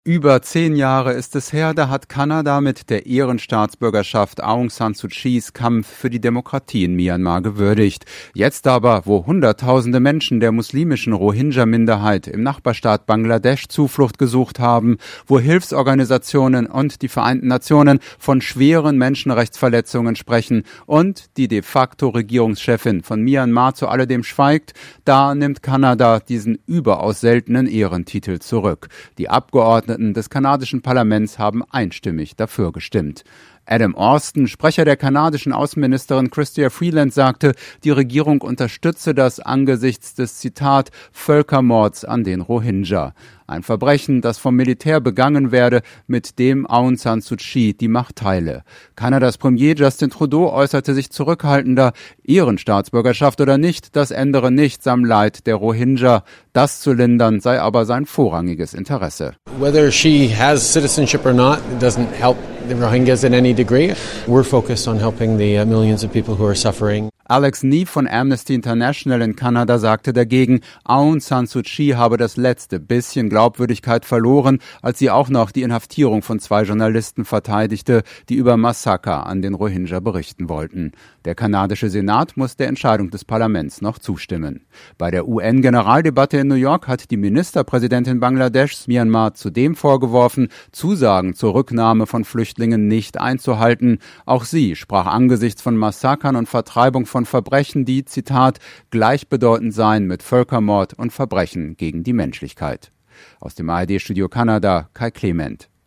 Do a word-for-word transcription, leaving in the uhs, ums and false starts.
Über zehn Jahre ist es her, da hat Kanada mit der Ehrenstaatsbürgerschaft Aung San Suu Kyis Kampf für die Demokratie in Myanmar gewürdigt. Jetzt aber, wo Hunderttausende Menschen der muslimischen Rohingya-Minderheit im Nachbarstaat Bangladesch Zuflucht gesucht haben, wo Hilfsorganisationen und die Vereinten Nationen von schweren Menschenrechtsverletzungen sprechen und die de facto Regierungschefin von Myanmar zu alledem schweigt, da nimmt Kanada diesen überaus seltenen Ehrentitel zurück. Die Abgeordneten des kanadischen Parlaments haben einstimmig dafür gestimmt. Adam Austin, Sprecher der kanadischen Außenministerin Chrystia Freeland, sagte, die Regierung unterstütze das angesichts des, Zitat, Völkermords an den Rohingya. Ein Verbrechen, das vom Militär begangen werde, mit dem Aung San Suu Kyi die Macht teile. Kanadas Premier Justin Trudeau äußerte sich zurückhaltender, Ehrenstaatsbürgerschaft oder nicht, das ändere nichts am Leid der Rohingya. Das zu lindern sei aber sein vorrangiges Interesse. Whether she has citizenship or not, it doesn't help the Rohingyas in any degree. We're focused on helping the uh, millions of people who are suffering. Alex Neve von Amnesty International in Kanada sagte dagegen, Aung San Suu Kyi habe das letzte bisschen Glaubwürdigkeit verloren, als sie auch noch die Inhaftierung von zwei Journalisten verteidigte, die über Massaker an den Rohingya berichten wollten. Der kanadische Senat muss der Entscheidung des Parlaments noch zustimmen. Bei der U N-Generaldebatte in New York hat die Ministerpräsidentin Bangladeschs Myanmar zudem vorgeworfen, Zusagen zur Rücknahme von Flüchtlingen nicht einzuhalten. Auch sie sprach angesichts von Massakern und Vertreibung von Verbrechen, die, Zitat, gleichbedeutend seien mit Völkermord und Verbrechen gegen die Menschlichkeit. Aus dem A R D-Studio Kanada, Kai Clement.